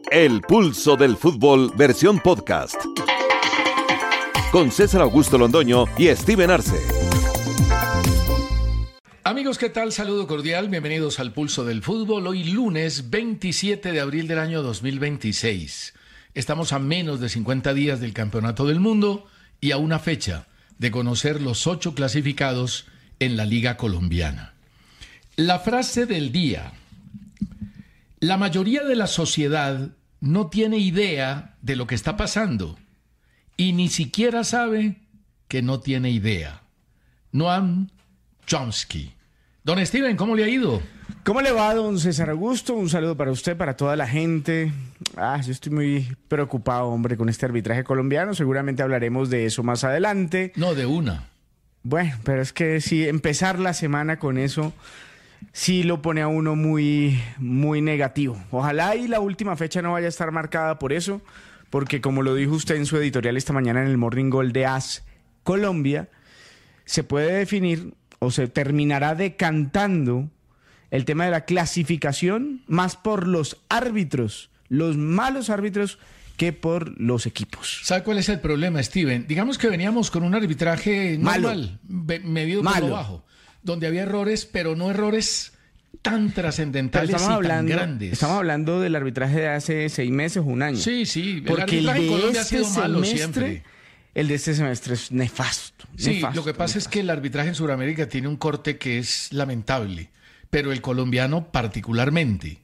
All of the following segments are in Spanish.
El Pulso del Fútbol, versión podcast. Con César Augusto Londoño y Steven Arce. Amigos, ¿qué tal? Saludo cordial, bienvenidos al Pulso del Fútbol. Hoy lunes 27 de abril del año 2026. Estamos a menos de 50 días del Campeonato del Mundo y a una fecha de conocer los 8 clasificados en la Liga Colombiana. La frase del día: la mayoría de la sociedad no tiene idea de lo que está pasando y ni siquiera sabe que no tiene idea. Noam Chomsky. Don Steven, ¿cómo le ha ido? ¿Cómo le va, don César Augusto? Un saludo para usted, para toda la gente. Yo estoy muy preocupado, hombre, con este arbitraje colombiano. Seguramente hablaremos de eso más adelante. No, de una. Bueno, pero es que sí, empezar la semana con eso sí lo pone a uno muy, muy negativo. Ojalá y la última fecha no vaya a estar marcada por eso, porque como lo dijo usted en su editorial esta mañana en el Morning Goal de AS Colombia, se puede definir o se terminará decantando el tema de la clasificación más por los árbitros, los malos árbitros, que por los equipos. ¿Sabe cuál es el problema, Steven? Digamos que veníamos con un arbitraje normal, medido por lo bajo, donde había errores, pero no errores tan trascendentales y tan grandes. Estamos hablando del arbitraje de hace 6 meses o un año. Sí, porque el arbitraje en Colombia este ha sido malo siempre. El de este semestre es nefasto. Sí, lo que pasa es que el arbitraje en Sudamérica tiene un corte que es lamentable, pero el colombiano particularmente.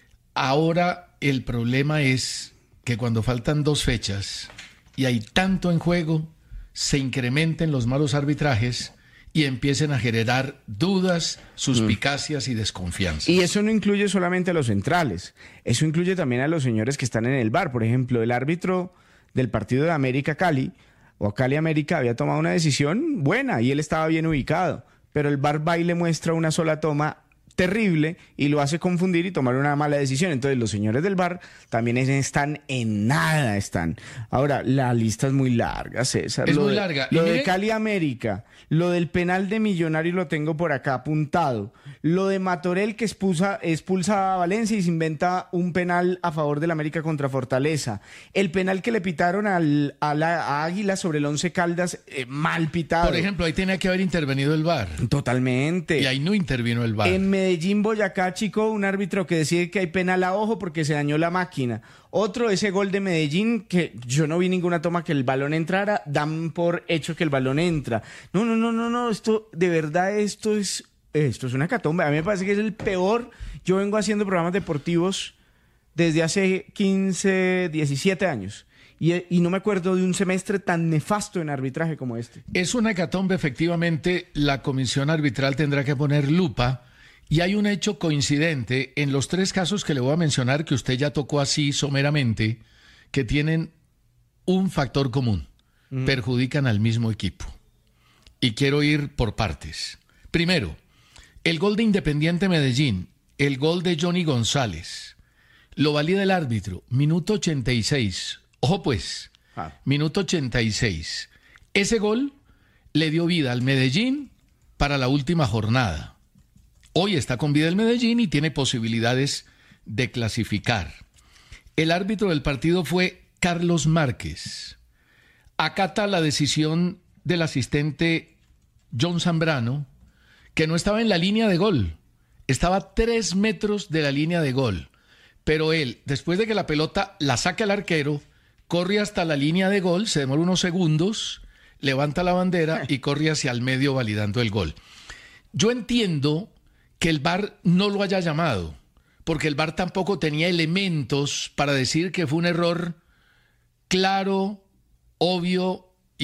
Ahora el problema es que cuando faltan 2 fechas y hay tanto en juego, se incrementen los malos arbitrajes y empiecen a generar dudas, suspicacias y desconfianza. Y eso no incluye solamente a los centrales, eso incluye también a los señores que están en el VAR. Por ejemplo, el árbitro del partido de América Cali o Cali América había tomado una decisión buena y él estaba bien ubicado, pero el VAR va y le muestra una sola toma terrible y lo hace confundir y tomar una mala decisión. Entonces los señores del VAR también están en nada. Ahora, la lista es muy larga, César. Es muy larga. Lo de Cali América, lo del penal de Millonario lo tengo por acá apuntado, lo de Matorel que expulsa a Valencia y se inventa un penal a favor del América contra Fortaleza, el penal que le pitaron a Águila sobre el Once Caldas, mal pitado. Por ejemplo, ahí tenía que haber intervenido el VAR. Totalmente. Y ahí no intervino el VAR. En Medellín, Boyacá, Chico, un árbitro que decide que hay penal a ojo porque se dañó la máquina. Otro, ese gol de Medellín, que yo no vi ninguna toma que el balón entrara, dan por hecho que el balón entra. No, esto, de verdad, esto es una hecatombe. A mí me parece que es el peor. Yo vengo haciendo programas deportivos desde hace 15, 17 años. Y no me acuerdo de un semestre tan nefasto en arbitraje como este. Es una hecatombe, efectivamente. La comisión arbitral tendrá que poner lupa. Y hay un hecho coincidente en los 3 casos que le voy a mencionar, que usted ya tocó así someramente, que tienen un factor común. Perjudican al mismo equipo. Y quiero ir por partes. Primero, el gol de Independiente Medellín, el gol de Johnny González, lo valida el árbitro, minuto 86. Ojo pues, minuto 86. Ese gol le dio vida al Medellín para la última jornada. Hoy está con vida el Medellín y tiene posibilidades de clasificar. El árbitro del partido fue Carlos Márquez. Acata la decisión del asistente John Zambrano, que no estaba en la línea de gol. Estaba a 3 metros de la línea de gol. Pero él, después de que la pelota la saque al arquero, corre hasta la línea de gol, se demora unos segundos, levanta la bandera y corre hacia el medio validando el gol. Yo entiendo que el VAR no lo haya llamado, porque el VAR tampoco tenía elementos para decir que fue un error claro, obvio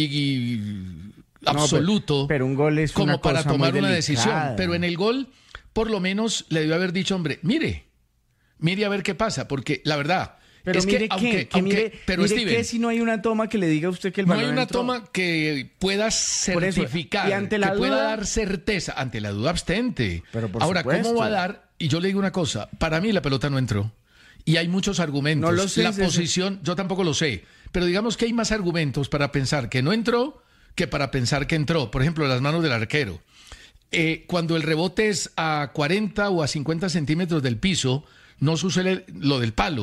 y absoluto, pero un gol es como una para cosa tomar muy una delicada. decisión. Pero en el gol, por lo menos, le debió haber dicho, hombre, mire a ver qué pasa, porque la verdad... Pero es mire pero Steven, que si no hay una toma que le diga a usted que el balón no hay una entró. toma que pueda certificar, y ante la que duda, pueda dar certeza. Ante la duda, abstente. Pero por ahora, supuesto. ¿cómo va a dar? Y yo le digo una cosa, para mí la pelota no entró. Y hay muchos argumentos. No lo sé, la posición, yo tampoco lo sé. Pero digamos que hay más argumentos para pensar que no entró que para pensar que entró. Por ejemplo, las manos del arquero. Cuando el rebote es a 40 o a 50 centímetros del piso, no sucede lo del palo,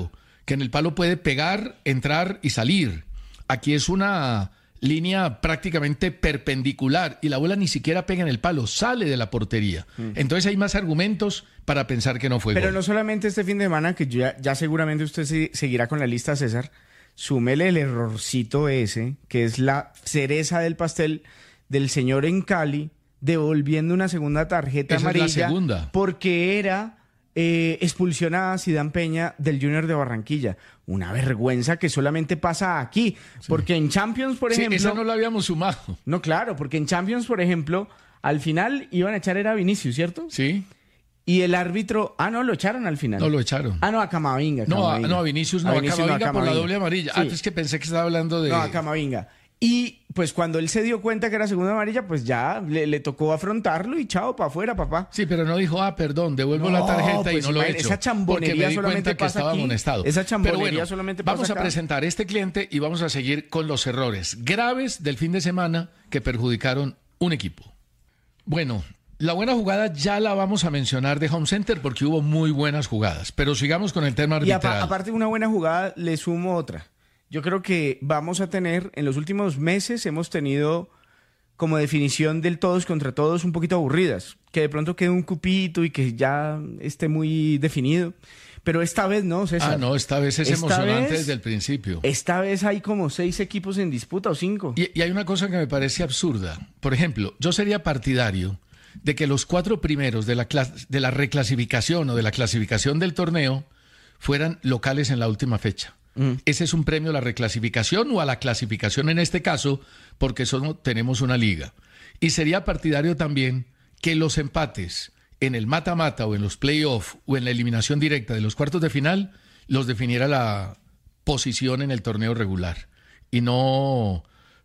que en el palo puede pegar, entrar y salir. Aquí es una línea prácticamente perpendicular y la bola ni siquiera pega en el palo, sale de la portería. Entonces hay más argumentos para pensar que no fue Pero gol. no solamente este fin de semana, que ya seguramente usted seguirá con la lista, César, súmele el errorcito ese, que es la cereza del pastel del señor en Cali, devolviendo una segunda tarjeta Esa amarilla. es la segunda. Porque era expulsión a Zidane Peña del Junior de Barranquilla. Una vergüenza que solamente pasa aquí. Sí. Porque en Champions, por ejemplo... Esa no la habíamos sumado. No, claro, porque en Champions, por ejemplo, al final iban a echar era a Vinicius, ¿cierto? Sí. Y el árbitro... no, lo echaron al final. No, lo echaron. No, a Camavinga. No, a Vinicius no, a Camavinga por la doble amarilla. Sí. Es que pensé que estaba hablando de... No, a Camavinga. Y pues cuando él se dio cuenta que era segunda amarilla, pues ya le tocó afrontarlo y chao, para afuera, papá. Sí, pero no dijo, perdón, devuelvo la tarjeta pues y no lo he hecho. Esa chambonería solamente que pasa estaba aquí. amonestado. Esa chambonería solamente pasa vamos acá. A presentar este cliente y vamos a seguir con los errores graves del fin de semana que perjudicaron un equipo. Bueno, la buena jugada ya la vamos a mencionar de Home Center porque hubo muy buenas jugadas, pero sigamos con el tema arbitral. Y aparte de una buena jugada, le sumo otra. Yo creo que vamos a tener, en los últimos meses hemos tenido como definición del todos contra todos un poquito aburridas, que de pronto quede un cupito y que ya esté muy definido. Pero esta vez no, César. No, esta vez es emocionante desde el principio. Esta vez hay como 6 equipos en disputa o 5. Y hay una cosa que me parece absurda. Por ejemplo, yo sería partidario de que los 4 primeros de la reclasificación o de la clasificación del torneo fueran locales en la última fecha. Ese es un premio a la reclasificación o a la clasificación en este caso, porque tenemos una liga. Y sería partidario también que los empates en el mata-mata o en los play-off o en la eliminación directa de los cuartos de final los definiera la posición en el torneo regular y no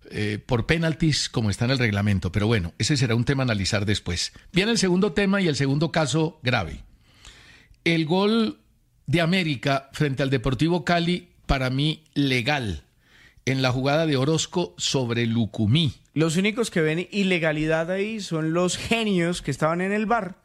por penaltis como está en el reglamento. Pero bueno, ese será un tema a analizar después. Viene el segundo tema y el segundo caso grave. El gol de América frente al Deportivo Cali, para mí, legal, en la jugada de Orozco sobre Lucumí. Los únicos que ven ilegalidad ahí son los genios que estaban en el VAR,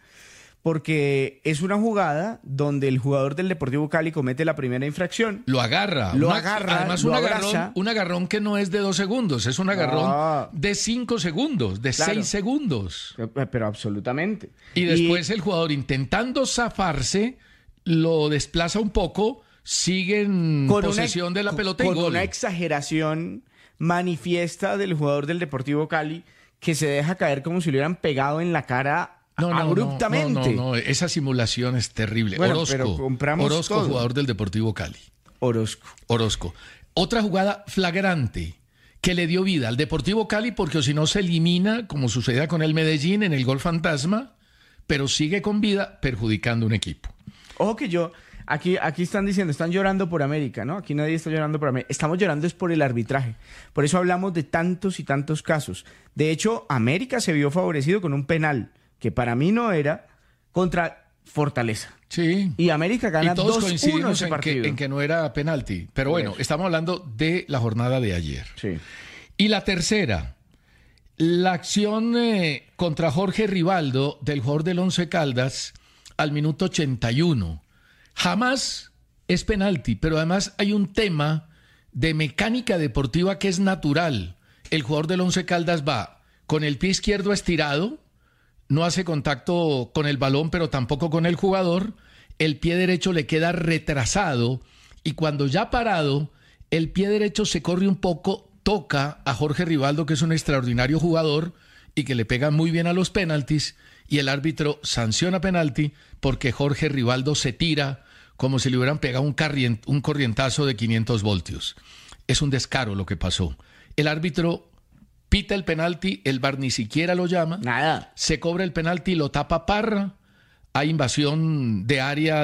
porque es una jugada donde el jugador del Deportivo Cali comete la primera infracción. Lo agarra. Además, un agarrón que no es de 2 segundos, es un agarrón de 5 segundos, de 6 segundos. Pero absolutamente. Y después el jugador, intentando zafarse, lo desplaza un poco, sigue en posesión de la pelota y gol. Con una exageración manifiesta del jugador del Deportivo Cali que se deja caer como si le hubieran pegado en la cara abruptamente. No, esa simulación es terrible. Bueno, Orozco, pero compramos Orozco, todo. Jugador del Deportivo Cali. Orozco. Otra jugada flagrante que le dio vida al Deportivo Cali porque si no se elimina, como sucedía con el Medellín en el gol fantasma, pero sigue con vida perjudicando un equipo. Ojo que aquí están diciendo, están llorando por América, ¿no? Aquí nadie está llorando por América. Estamos llorando es por el arbitraje. Por eso hablamos de tantos y tantos casos. De hecho, América se vio favorecido con un penal, que para mí no era, contra Fortaleza. Sí. Y América gana 2-1 y todos coincidimos ese partido. en que no era penalti. Pero bueno, estamos hablando de la jornada de ayer. Sí. Y la tercera, la acción contra Jorge Rivaldo, del jugador del Once Caldas, al minuto 81. Jamás es penalti, pero además hay un tema de mecánica deportiva que es natural. El jugador del Once Caldas va con el pie izquierdo estirado, no hace contacto con el balón, pero tampoco con el jugador. El pie derecho le queda retrasado y cuando ya parado, el pie derecho se corre un poco, toca a Jorge Rivaldo, que es un extraordinario jugador y que le pega muy bien a los penaltis, y el árbitro sanciona penalti porque Jorge Rivaldo se tira como si le hubieran pegado un corrientazo de 500 voltios. Es un descaro lo que pasó. El árbitro pita el penalti, el VAR ni siquiera lo llama. Nada. Se cobra el penalti, lo tapa Parra. Hay invasión de área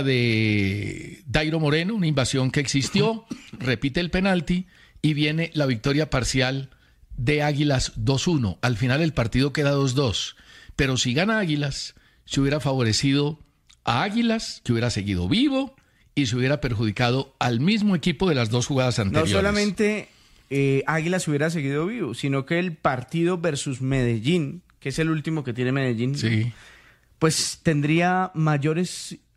de Dairo Moreno, una invasión que existió. Repite el penalti y viene la victoria parcial de Águilas 2-1. Al final el partido queda 2-2. Pero si gana Águilas, se hubiera favorecido a Águilas, que hubiera seguido vivo y se hubiera perjudicado al mismo equipo de las 2 jugadas anteriores. No solamente Águilas hubiera seguido vivo, sino que el partido versus Medellín, que es el último que tiene Medellín, sí, pues tendría mayores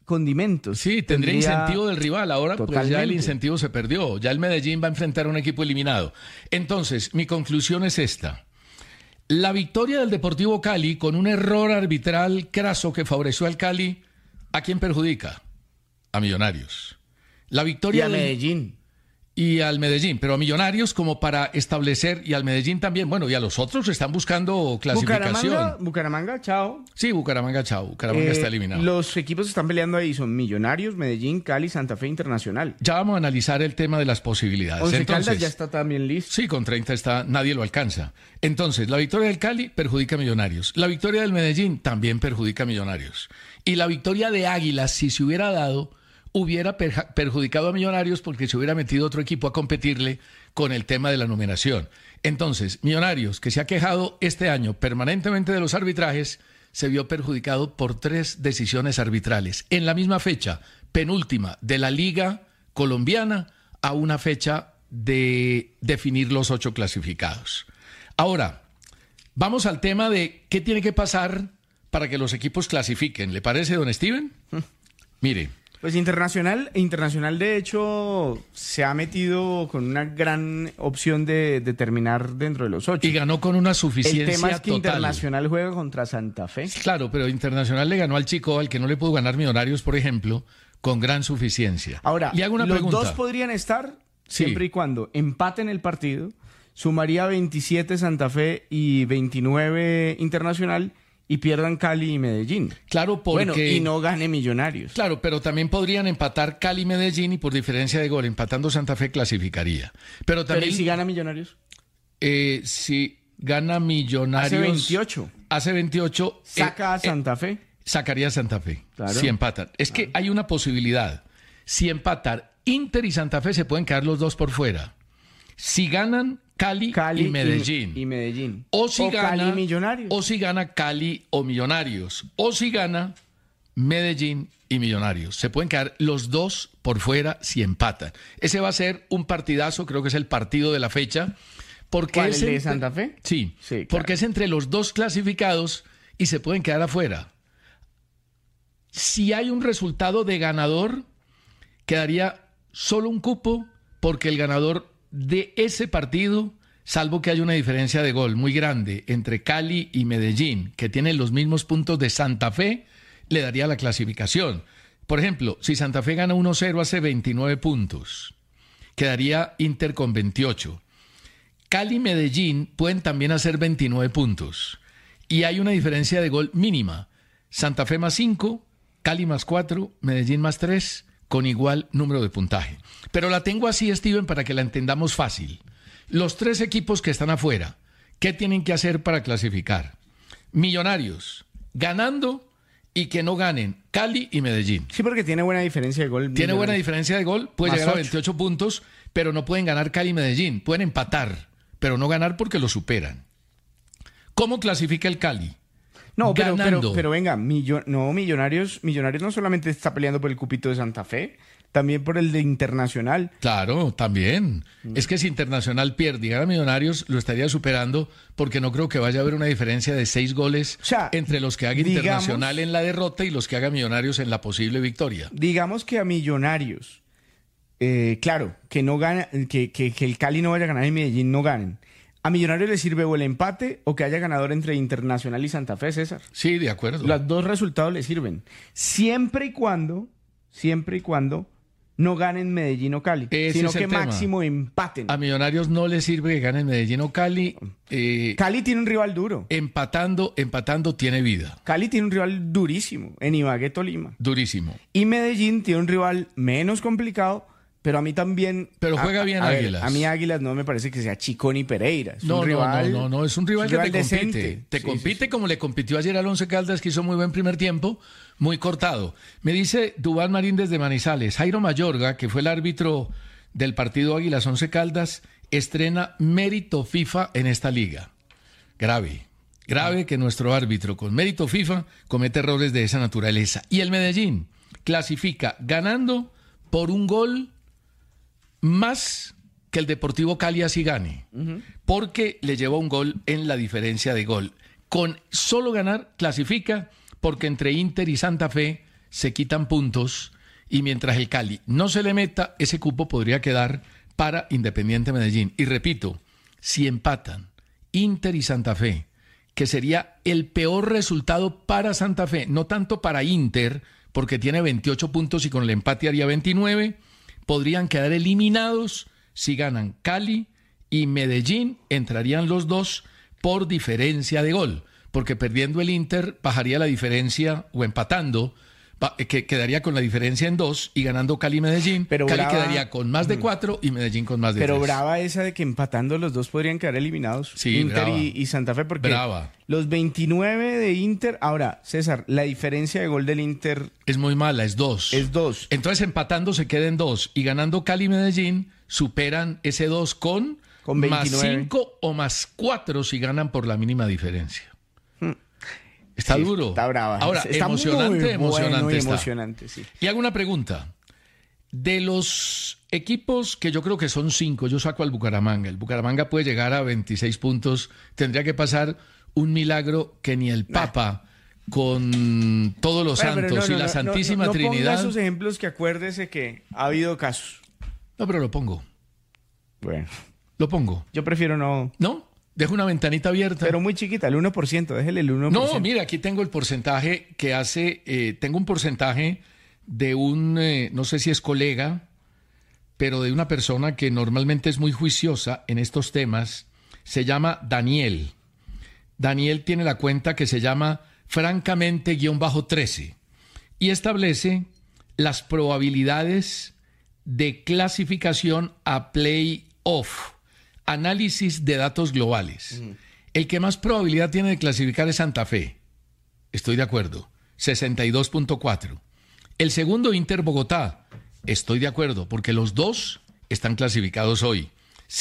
condimentos. Sí, tendría incentivo del rival. Ahora pues ya el incentivo se perdió. Ya el Medellín va a enfrentar a un equipo eliminado. Entonces, mi conclusión es esta. La victoria del Deportivo Cali con un error arbitral craso que favoreció al Cali, ¿a quién perjudica? A Millonarios. La victoria y a Medellín. Y al Medellín, pero a Millonarios como para establecer, y al Medellín también, bueno, y a los otros están buscando clasificación. Bucaramanga, chao. Sí, Bucaramanga, chao. Bucaramanga está eliminado. Los equipos que están peleando ahí son Millonarios, Medellín, Cali, Santa Fe, Internacional. Ya vamos a analizar el tema de las posibilidades. Once Caldas ya está también listo. Sí, con 30 está, nadie lo alcanza. Entonces, la victoria del Cali perjudica a Millonarios. La victoria del Medellín también perjudica a Millonarios. Y la victoria de Águilas, si se hubiera dado, hubiera perjudicado a Millonarios porque se hubiera metido otro equipo a competirle con el tema de la numeración. Entonces, Millonarios, que se ha quejado este año permanentemente de los arbitrajes, se vio perjudicado por 3 decisiones arbitrales. En la misma fecha, penúltima de la Liga Colombiana, a una fecha de definir los 8 clasificados. Ahora, vamos al tema de qué tiene que pasar para que los equipos clasifiquen. ¿Le parece, don Steven? Mire. Pues Internacional de hecho se ha metido con una gran opción de terminar dentro de los 8. Y ganó con una suficiencia total. El tema es que total. Internacional juega contra Santa Fe. Claro, pero Internacional le ganó al Chico, al que no le pudo ganar Millonarios, por ejemplo, con gran suficiencia. Ahora, le hago una los pregunta. Dos podrían estar siempre y cuando empaten el partido, sumaría 27 Santa Fe y 29 Internacional, y pierdan Cali y Medellín. Claro, porque... Bueno, y no gane Millonarios. Claro, pero también podrían empatar Cali y Medellín y por diferencia de gol, empatando Santa Fe clasificaría. Pero también... ¿Pero y si gana Millonarios? Si gana Millonarios... Hace 28... ¿Saca a Santa Fe? Sacaría a Santa Fe, claro. Si empatan. Es que hay una posibilidad. Si empatan Inter y Santa Fe, se pueden quedar los dos por fuera. Si ganan... Cali y Medellín. Y Medellín. O si gana Cali Millonarios. O si gana Cali o Millonarios. O si gana Medellín y Millonarios. Se pueden quedar los dos por fuera si empatan. Ese va a ser un partidazo, creo que es el partido de la fecha. Porque ¿Cuál, el de Santa Fe? Sí, claro. Porque es entre los dos clasificados y se pueden quedar afuera. Si hay un resultado de ganador, quedaría solo un cupo porque el ganador de ese partido, salvo que haya una diferencia de gol muy grande entre Cali y Medellín, que tienen los mismos puntos de Santa Fe, le daría la clasificación. Por ejemplo, si Santa Fe gana 1-0, hace 29 puntos. Quedaría Inter con 28. Cali y Medellín pueden también hacer 29 puntos. Y hay una diferencia de gol mínima. Santa Fe más 5, Cali más 4, Medellín más 3, con igual número de puntaje. Pero la tengo así, Steven, para que la entendamos fácil. Los 3 equipos que están afuera, ¿qué tienen que hacer para clasificar? Millonarios, ganando y que no ganen Cali y Medellín. Sí, porque tiene buena diferencia de gol. Tiene buena diferencia de gol, puede llegar a 28 puntos, pero no pueden ganar Cali y Medellín. Pueden empatar, pero no ganar porque lo superan. ¿Cómo clasifica el Cali? No, pero venga, Millonarios no solamente está peleando por el cupito de Santa Fe, también por el de Internacional. Claro, también. Es que si Internacional pierde y gana Millonarios, lo estaría superando porque no creo que vaya a haber una diferencia de 6 goles entre los que haga Internacional en la derrota y los que haga Millonarios en la posible victoria. Digamos que a Millonarios, claro, que no gana, que el Cali no vaya a ganar y Medellín no ganen. ¿A Millonarios le sirve o el empate o que haya ganador entre Internacional y Santa Fe, César? Sí, de acuerdo. Los dos resultados le sirven. Siempre y cuando no ganen Medellín o Cali, sino que máximo empaten. A Millonarios no le sirve que ganen Medellín o Cali. Cali tiene un rival duro. Empatando tiene vida. Cali tiene un rival durísimo en Ibagué, Tolima. Durísimo. Y Medellín tiene un rival menos complicado, pero a mí también... Pero juega bien Águilas. A mí Águilas no me parece que sea Chicón y Pereira. Es no, un rival, no, es un rival que te decente. compite. Te sí, compite sí. Como le compitió ayer al Once Caldas, que hizo muy buen primer tiempo, muy cortado. Me dice Duván Marín desde Manizales, Jairo Mayorga, que fue el árbitro del partido Águilas Once Caldas, estrena mérito FIFA en esta liga. Grave que nuestro árbitro con mérito FIFA comete errores de esa naturaleza. Y el Medellín clasifica ganando por un gol más que el Deportivo Cali así gane, porque le lleva un gol en la diferencia de gol. Con solo ganar clasifica, porque entre Inter y Santa Fe se quitan puntos y mientras el Cali no se le meta, ese cupo podría quedar para Independiente Medellín. Y repito, si empatan Inter y Santa Fe, que sería el peor resultado para Santa Fe, no tanto para Inter, porque tiene 28 puntos y con el empate haría 29, podrían quedar eliminados si ganan Cali y Medellín, entrarían los dos por diferencia de gol, porque perdiendo el Inter bajaría la diferencia, o empatando, que quedaría con la diferencia en 2, y ganando Cali y Medellín, pero Cali brava, quedaría con más de 4 y Medellín con más de 3. Pero brava esa de que empatando los dos podrían quedar eliminados, sí, Inter brava. y Santa Fe, porque Brava. los 29 de Inter, ahora, César, la diferencia de gol del Inter Es muy mala, es 2. es 2. Entonces empatando se queda en 2 y ganando Cali y Medellín superan ese 2 con más 5 o más 4 si ganan por la mínima diferencia. Está Sí, duro. está brava. Ahora, Está emocionante, muy emocionante bueno y está. emocionante, sí. Y hago una pregunta. De los equipos que yo creo que son 5, yo saco al Bucaramanga. El Bucaramanga puede llegar a 26 puntos. Tendría que pasar un milagro que ni el Papa, con todos los santos y la Santísima Trinidad. No ponga esos ejemplos, que acuérdese que ha habido casos. No, pero lo pongo. Bueno, Lo pongo. yo prefiero no. ¿No? Dejo una ventanita abierta. Pero muy chiquita, el 1%, déjele el 1%. No, mira, aquí tengo el porcentaje que hace, tengo un porcentaje de un, no sé si es colega, pero de una persona que normalmente es muy juiciosa en estos temas, se llama Daniel. Daniel tiene la cuenta que se llama francamente-13 y establece las probabilidades de clasificación a play-off. Análisis de datos globales. El que más probabilidad tiene de clasificar es Santa Fe. Estoy de acuerdo. 62.4. El segundo, Inter Bogotá. Estoy de acuerdo, porque los dos están clasificados hoy.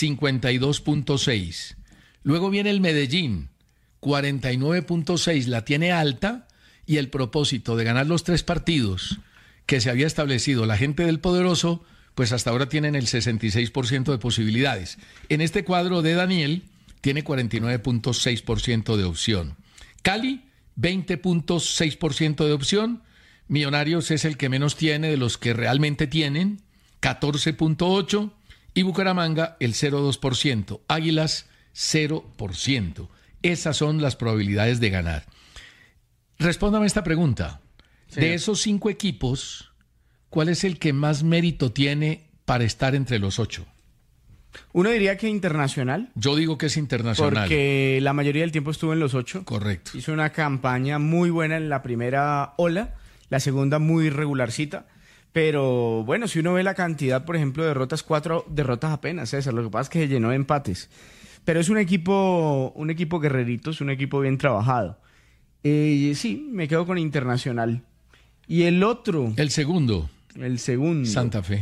52.6. Luego viene el Medellín. 49.6. La tiene alta, y el propósito de ganar los 3 partidos que se había establecido la gente del Poderoso, pues hasta ahora tienen el 66% de posibilidades. En este cuadro de Daniel tiene 49.6% de opción. Cali, 20.6% de opción. Millonarios es el que menos tiene de los que realmente tienen, 14.8%. Y Bucaramanga, el 0.2%. Águilas, 0%. Esas son las probabilidades de ganar. Respóndame esta pregunta. Sí. De esos 5 equipos, ¿cuál es el que más mérito tiene para estar entre los 8? Uno diría que Internacional. Yo digo que es Internacional. Porque la mayoría del tiempo estuvo en los 8. Correcto. Hizo una campaña muy buena en la primera ola, la segunda muy regularcita. Pero bueno, si uno ve la cantidad, por ejemplo, de derrotas, 4 derrotas apenas, César. Lo que pasa es que se llenó de empates. Pero es un equipo guerrerito, es un equipo bien trabajado. Sí, me quedo con Internacional. Y el otro... El segundo. Santa Fe.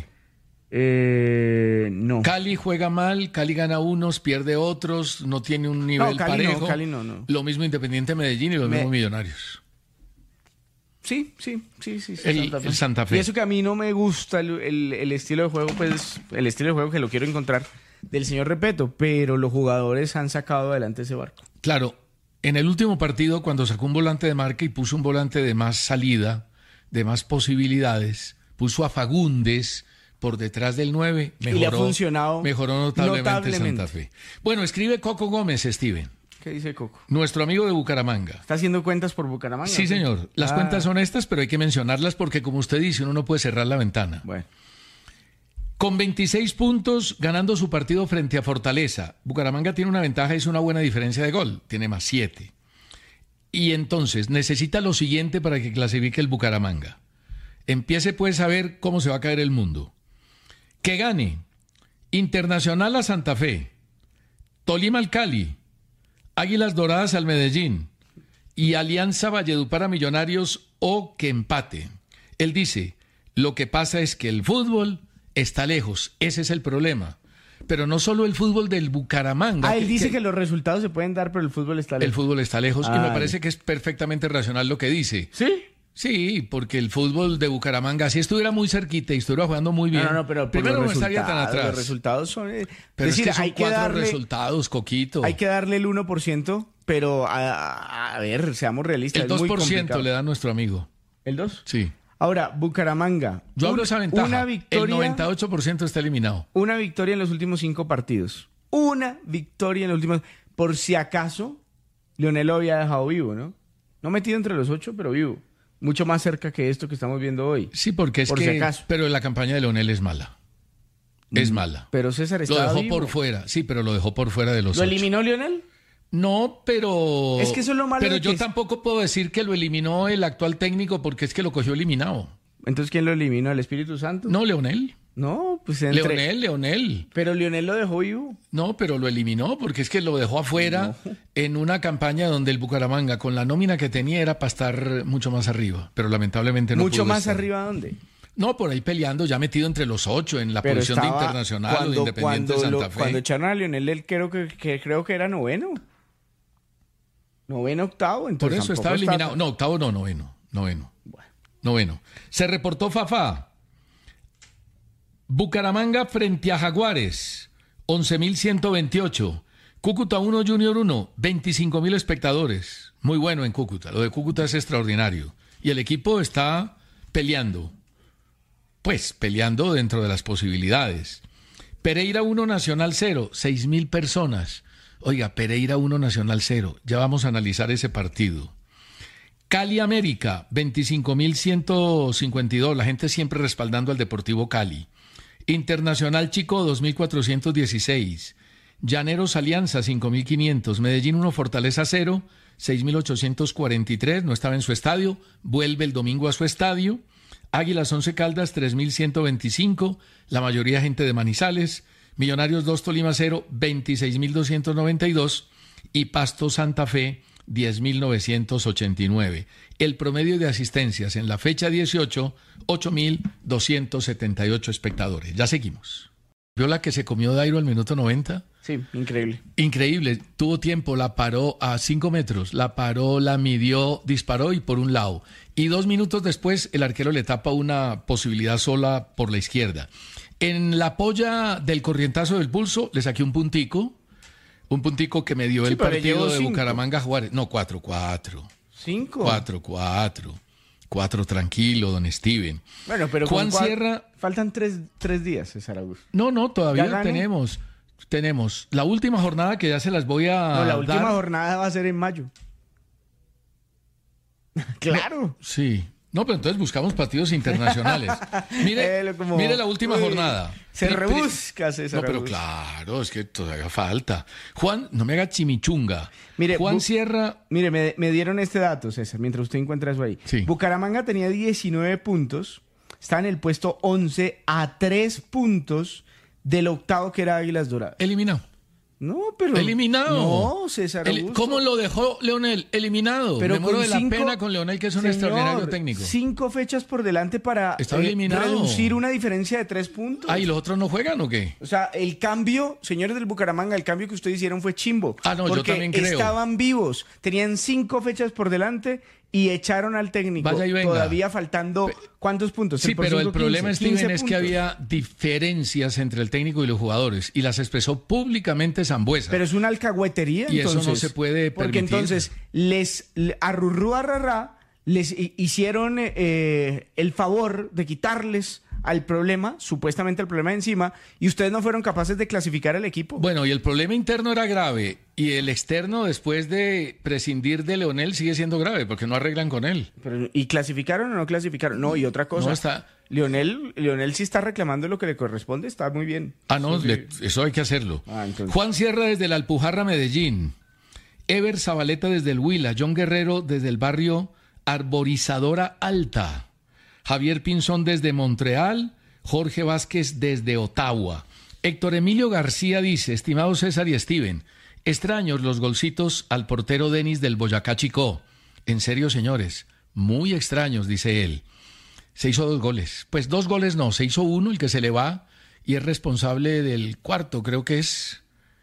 No. Cali juega mal, Cali gana unos, pierde otros, no tiene un nivel parejo. Cali no. Lo mismo Independiente Medellín y los mismos Millonarios. Sí. El Santa Fe. Y eso que a mí no me gusta el estilo de juego, pues el estilo de juego que lo quiero encontrar del señor Repeto, pero los jugadores han sacado adelante ese barco. Claro, en el último partido, cuando sacó un volante de marca y puso un volante de más salida, de más posibilidades, puso a Fagundes por detrás del 9, y le ha funcionado mejoró notablemente Santa Fe. Bueno, escribe Coco Gómez, Steven. ¿Qué dice Coco? Nuestro amigo de Bucaramanga. ¿Está haciendo cuentas por Bucaramanga? Sí, señor. Las cuentas son estas, pero hay que mencionarlas porque, como usted dice, uno no puede cerrar la ventana. Bueno. Con 26 puntos, ganando su partido frente a Fortaleza. Bucaramanga tiene una ventaja y es una buena diferencia de gol. Tiene más 7. Y entonces, necesita lo siguiente para que clasifique el Bucaramanga. Empiece pues a ver cómo se va a caer el mundo. Que gane Internacional a Santa Fe, Tolima al Cali, Águilas Doradas al Medellín y Alianza Valledupar a Millonarios, o que empate. Él dice, lo que pasa es que el fútbol está lejos, ese es el problema. Pero no solo el fútbol del Bucaramanga. Él dice que los resultados se pueden dar, pero el fútbol está lejos. El fútbol está lejos y me parece que es perfectamente racional lo que dice. ¿Sí? Sí, porque el fútbol de Bucaramanga, si estuviera muy cerquita y estuviera jugando muy bien, pero primero no estaría tan atrás. Los resultados son... Pero es que son 4 resultados, Coquito. Hay que darle el 1%, pero a ver, seamos realistas. El 2% le da nuestro amigo. ¿El 2%? Sí. Ahora, Bucaramanga. Yo hablo de esa ventaja. Una victoria, el 98% está eliminado. Una victoria en los últimos 5 partidos. Una victoria en los últimos... Por si acaso, Leonel lo había dejado vivo, ¿no? No metido entre los 8, pero vivo. Mucho más cerca que esto que estamos viendo hoy. Sí, porque es por que... Si acaso. Pero la campaña de Leonel es mala. Es mala. Pero César estaba Lo dejó vivo. por fuera. Sí, pero lo dejó por fuera de los 8. ¿Lo eliminó Leonel? No, pero... Es que eso es lo malo. Pero de yo que tampoco puedo decir que lo eliminó el actual técnico porque es que lo cogió eliminado. Entonces, ¿quién lo eliminó? ¿El Espíritu Santo? No, Leonel. No, pues Leonel. Pero Leonel lo dejó vivo. No, pero lo eliminó porque es que lo dejó afuera en una campaña donde el Bucaramanga, con la nómina que tenía, era para estar mucho más arriba. Pero lamentablemente no ¿Mucho pudo más estar. arriba dónde? No, por ahí peleando, ya metido entre los 8 en la Pero posición de estaba Internacional o de Independiente de Santa Fe. Cuando echaron a Leonel, él creo que era noveno. Noveno, octavo. Entonces Por eso estaba eliminado. No, octavo no, noveno. Bueno. Noveno. Se reportó Fafá. Bucaramanga frente a Jaguares, 11.128. Cúcuta 1, Junior 1, 25.000 espectadores. Muy bueno en Cúcuta. Lo de Cúcuta es extraordinario. Y el equipo está peleando. Pues peleando dentro de las posibilidades. Pereira 1, Nacional 0, 6.000 personas. Oiga, Pereira 1, Nacional 0. Ya vamos a analizar ese partido. Cali América, 25.152. La gente siempre respaldando al Deportivo Cali. Internacional Chico, 2.416. Llaneros Alianza, 5.500. Medellín 1, Fortaleza 0, 6.843. No estaba en su estadio. Vuelve el domingo a su estadio. Águilas 11 Caldas, 3.125. La mayoría gente de Manizales. Millonarios 2, Tolima 0, 26.292. Y Pasto Santa Fe, 10.989. El promedio de asistencias en la fecha 18, 8.278 espectadores. Ya seguimos. ¿Vio la que se comió Dairo al minuto 90? Sí, increíble. Increíble. Tuvo tiempo, la paró a 5 metros, la paró, la midió, disparó y por un lado. Y 2 minutos después el arquero le tapa una posibilidad sola por la izquierda. En la polla del corrientazo del pulso le saqué un puntico que me dio el partido de Bucaramanga Juárez. No, 4-4. 5. 4-4. 4 tranquilo, don Steven. Bueno, pero Juan Sierra... Faltan 3 días, César Augusto. No, todavía tenemos. La última jornada que ya se las voy a No, la última dar. jornada va a ser en mayo. Claro. Sí. No, pero entonces buscamos partidos internacionales. Mire la última jornada. Se rebusca, César. No, pero Augusto. claro, es que todavía falta. Juan, no me haga chimichunga. Mire, Juan Sierra... Mire, me dieron este dato, César, mientras usted encuentra eso ahí. Sí. Bucaramanga tenía 19 puntos, está en el puesto 11 a 3 puntos del octavo que era Águilas Doradas. Eliminado. No, pero... Eliminado. No, César Augusto. ¿Cómo lo dejó Leonel? Eliminado. Pero me muero con de la pena con Leonel, que es un extraordinario técnico. 5 fechas por delante para Está eliminado. reducir una diferencia de 3 puntos. Ah, ¿y los otros no juegan o qué? O sea, el cambio, señores del Bucaramanga, el cambio que ustedes hicieron fue chimbo. Ah, no, yo porque también creo. estaban vivos, tenían 5 fechas por delante y echaron al técnico. Vaya y venga. Todavía faltando, ¿cuántos puntos? Sí, pero el problema, 15 Steven, es que puntos. había diferencias entre el técnico y los jugadores y las expresó públicamente Sambuesa. Pero es una alcahuetería, Y eso entonces. no se puede Porque permitir. entonces a Rurrú, a Rarrá, les hicieron el favor de quitarles al problema, supuestamente el problema de encima, y ustedes no fueron capaces de clasificar el equipo. Bueno, y el problema interno era grave y el externo, después de prescindir de Leonel, sigue siendo grave porque no arreglan con él. ¿Y clasificaron o no clasificaron? No, y otra cosa. No está... Leonel sí está reclamando lo que le corresponde, está muy bien. Ah, no, Sí. eso hay que hacerlo. Entonces. Juan Sierra desde la Alpujarra, Medellín. Ever Zabaleta desde el Huila. John Guerrero desde el barrio Arborizadora Alta. Javier Pinzón desde Montreal. Jorge Vázquez desde Ottawa. Héctor Emilio García dice: estimado César y Steven, extraños los golcitos al portero Denis del Boyacá Chicó. En serio, señores, muy extraños, dice él. Se hizo 2 goles. Pues 2 goles no, se hizo 1, el que se le va, y es responsable del cuarto, creo que es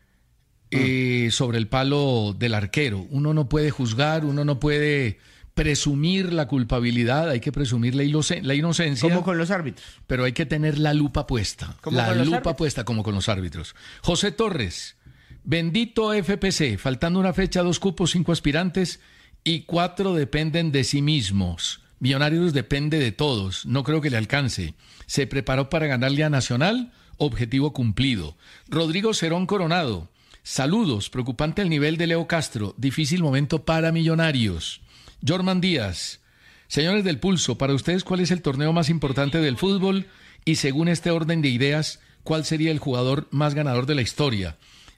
sobre el palo del arquero. Uno no puede juzgar, uno no puede presumir la culpabilidad, hay que presumir la inocencia. Como con los árbitros. Pero hay que tener la lupa puesta. Como La con los lupa árbitros. puesta como con los árbitros. José Torres, bendito FPC, faltando una fecha, 2 cupos, 5 aspirantes y 4 dependen de sí mismos. Millonarios depende de todos, no creo que le alcance. Se preparó para ganarle a Nacional, objetivo cumplido. Rodrigo Cerón Coronado, saludos, preocupante el nivel de Leo Castro, difícil momento para Millonarios. Jorman Díaz, señores del Pulso, para ustedes, ¿cuál es el torneo más importante del fútbol? Y según este orden de ideas, ¿cuál sería el jugador más ganador de la historia?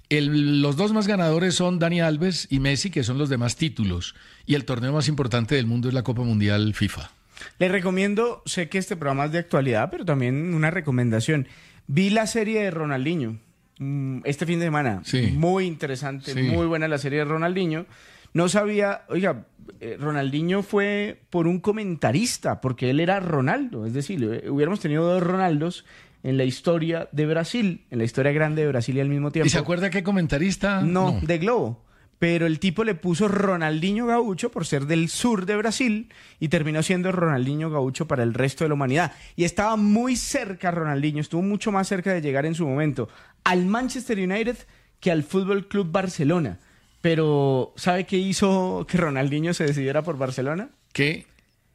Los dos más ganadores son Dani Alves y Messi, que son los de más títulos. Y el torneo más importante del mundo es la Copa Mundial FIFA. Les recomiendo, sé que este programa es de actualidad, pero también una recomendación. Vi la serie de Ronaldinho este fin de semana. Sí. Muy interesante, Sí. muy buena la serie de Ronaldinho. No sabía, oiga, Ronaldinho fue por un comentarista, porque él era Ronaldo. Es decir, hubiéramos tenido dos Ronaldos en la historia de Brasil, en la historia grande de Brasil y al mismo tiempo. ¿Y se acuerda qué comentarista? No, de Globo. Pero el tipo le puso Ronaldinho Gaúcho por ser del sur de Brasil y terminó siendo Ronaldinho Gaúcho para el resto de la humanidad. Y estaba muy cerca Ronaldinho, estuvo mucho más cerca de llegar en su momento al Manchester United que al Fútbol Club Barcelona. Pero ¿sabe qué hizo que Ronaldinho se decidiera por Barcelona? ¿Qué?